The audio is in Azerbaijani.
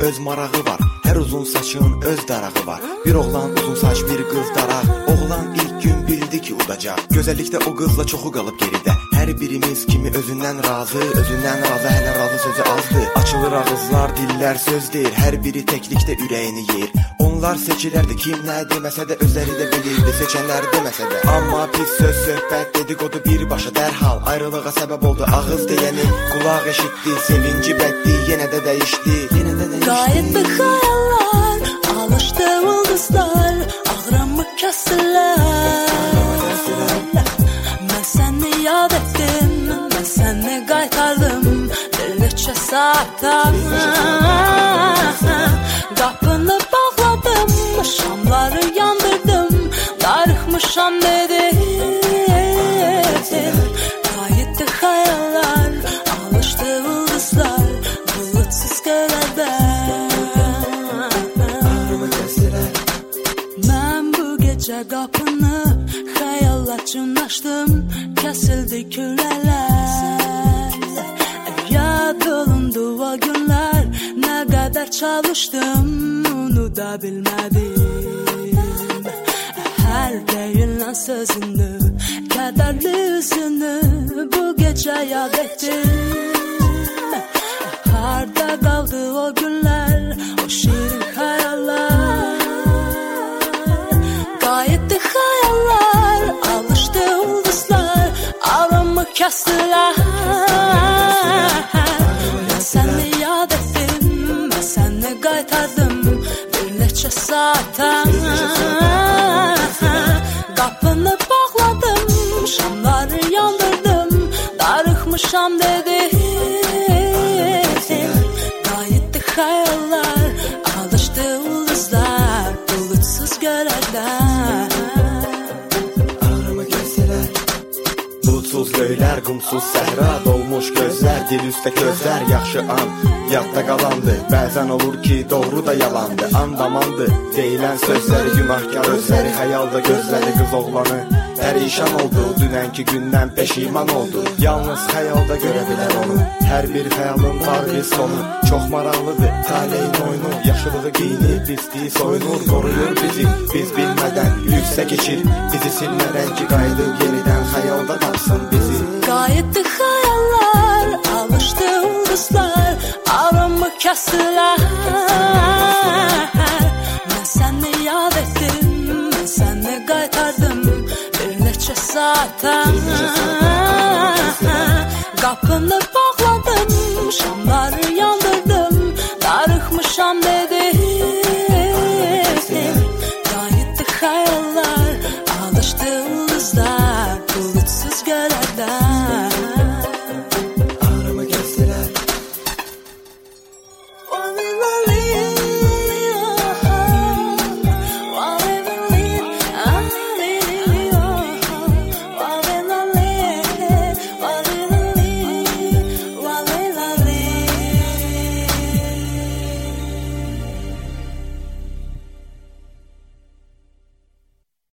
öz marağı var. Hər uzun saçın öz darağı var. Bir oğlan uzun saç, bir qız daraq. Oğlan ilk gün bildi ki udacaq. Gözəllikdə o qızla çoxu qalıb geridə. Hər birimiz kimi özündən razı, hələ razı sözü azdır. Açılır ağızlar, dillər söz deyir. Hər biri təklikdə ürəyini yeyir. Onlar seçilərdi, kim nə deməsə də özləri də bilirdi, seçənlər deməsə də. Amma pis söz, söhbət, dedikodu birbaşa dərhal ayrılığa səbəb oldu. Ağız deyəni qulaq eşitdi, sevinci bəddi yenə də dəyişdi. Qayıtdı xəyallar, alışdı ulduzlar, ağrımı kəsdilər. Mən səni yad etdim, mən səni qaytardım bir neçə saatdan. Qapını bağladım, şamları yandırdım, darıxmışam dedim. Qayıtdı xəyallar, alışdı ulduzlar, bulutsuz göllərdən. Mən bu gecə qapını xəyalla açdım, kəsildi külələr. Yad olundu o günlər, nə qədər çalışdım, unuda bilmədim. Hər deyilən sözünü, kədərli üzünü bu gecə yad etdim. Harda qaldı o günlər, o şirin xəyallar. Qayıtdı xəyallar, alışdı ulduzlar, ağrımı kəsdilər. Mən səni yad etdim, mən səni qaytardım bir neçə saatdan. Qapını bağladım, şamları yandırdım, darıxmışam dedim. Qayıtdı xəyallar, alışdı ulduzlar, bulutsuz göllərdən. Bulutsuz göylər, qumsuz səhra, dolmuş gözlər, dil üstə közlər, yaxşı an, yadda qalandı. Bəzən olur ki, doğru da yalandı, andamandı. Deyilən sözləri, günahkar özləri, xəyalda gözləri qız oğlanı. Pərişan oldu, dünənki gündən peşiman oldu. Yalnız xəyalda görə bilər onu. Hər bir xəyalın var bir sonu. Çox maraqlıdır taleyin oyunu. Yaşılığı giyinib, pisliyi soyunur, qoruyur bizi. Biz bilmədən yüksək keçir, bizi silmədən ki, qayıdıb yenidən xəyalda tapsın bizi. Qayıtdı xəyallar, alışdı ulduzlar, ağrımı kəsdilər. Mən səni yad etdim, mən səni qaytardım bir neçə saatdan. Qapını bağladım, şamları